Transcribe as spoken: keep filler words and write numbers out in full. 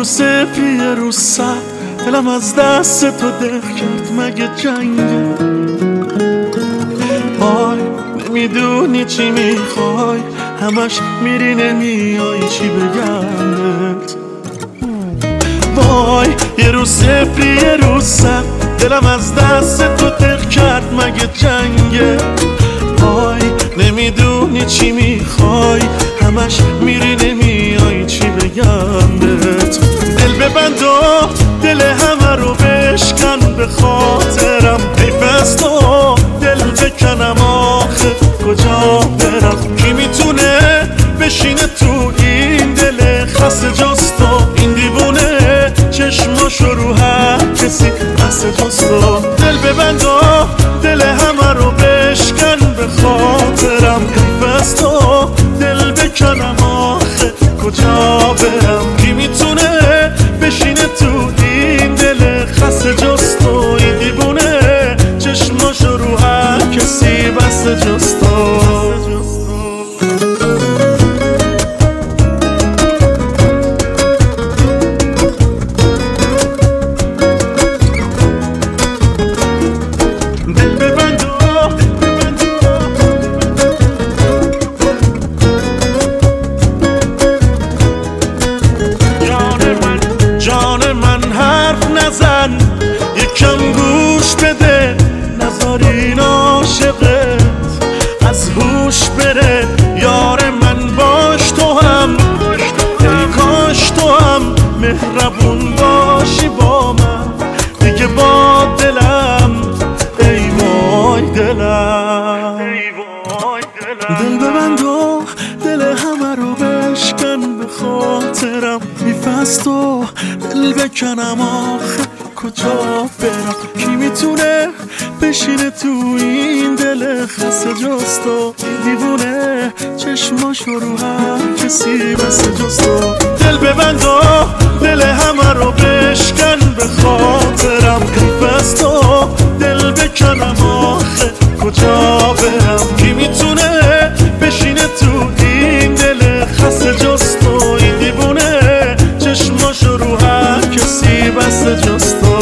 رو صفری یه رو صد، دلم از دست تو دق کرد مگه جنگه. وای نمیدونی چی میخوای، همش میری نمیای چی بگم بهت. وای یه رو صفری یه رو صد، دلم از دست تو دق کرد مگه جنگه. وای نمیدونی چی میخوای، همش میری نمیای چی بگم بهت. دل ببند و دل همه رو بشکن به خاطرم، حیف از تو دل بکنم آخه کجا برم. کی میتونه بشینه تو این دل خسته جز تو، این دیوونه چشماشو رو هر کسی بس جز تو. دل ببند و دل همه رو بشکن به خاطرم، حیف از تو دل بکنم آخه کجا برم. کی میتونه بشینه تو این دل خسته جز تو، این دیوونه چشماشو رو هر کسی بس جز تو. نزن یکم گوش بده، نذارین عاشقت از هوش بره. یار من باش تو هم، ای کاش تو هم مهربون باشی با من دیگه با دلم. ای وای دلم، دل ببند و دل همه رو بشکن به خاطرم، میفست و دل بکنم آخه کجا برم. کی میتونه بشینه تو این دل خسته جز تو، این دیوونه چشماشو رو هر کسی بس جز تو. دل ببند و دل همه رو بشکن به خاطرم، میفست تو دل بکنم آخه کجا برم. کی میتونه بشینه تو این دل خسته جز تو، این دیوونه چشماشو رو هر کسی بس جز تو.